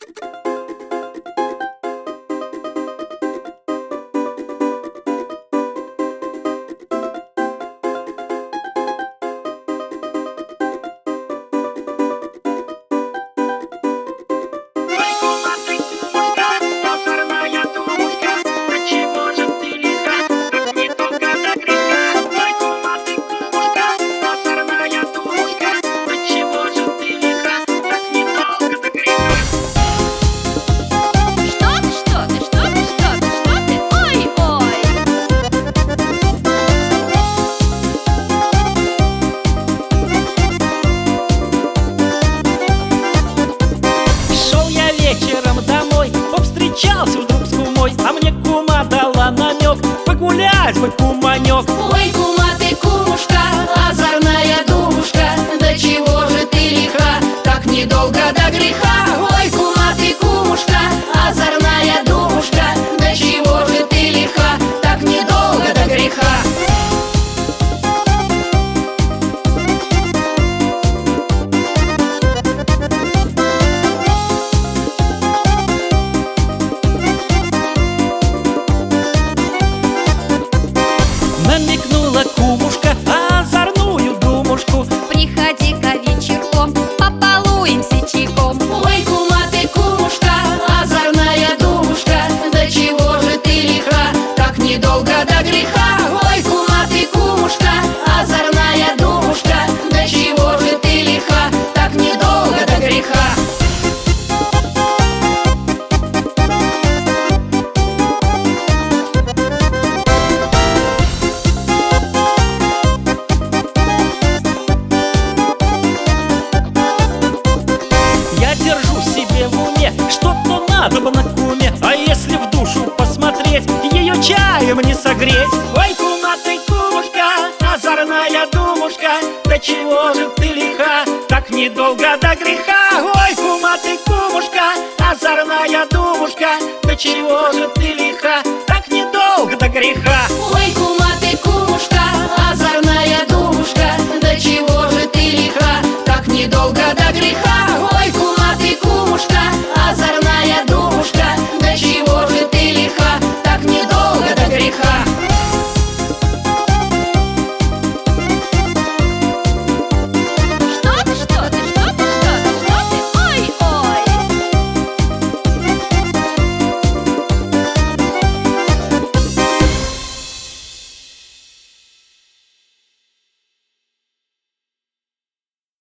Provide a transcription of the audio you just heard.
Повстречался вдруг с кумой, а мне кума дала намек погулять хоть куманек. Ой, кума ты, кумушка, озорная думушка, да чего же ты лиха, так недолго до греха. Ой, кума ты, кумушка, озорная думушка, да чего же ты лиха, так недолго до греха. Намекнула кумушка озорную думушку: приходи-ка вечерком, побалуемся чайком. Ой, кума ты, кумушка, озорная думушка, да чего же ты лиха, так недолго до греха. Ой, кума ты, кумушка, озорная думушка, да чего же ты лиха, так недолго до греха. я держу себе в уме, что-то надо бы на куме, а если в душу посмотреть, ее чаем не согреть. Ой, кума ты, кумушка, озорная думушка, да чего же ты лиха, так недолго до греха. Ой, кума ты, кумушка, озорная думушка, да чего же ты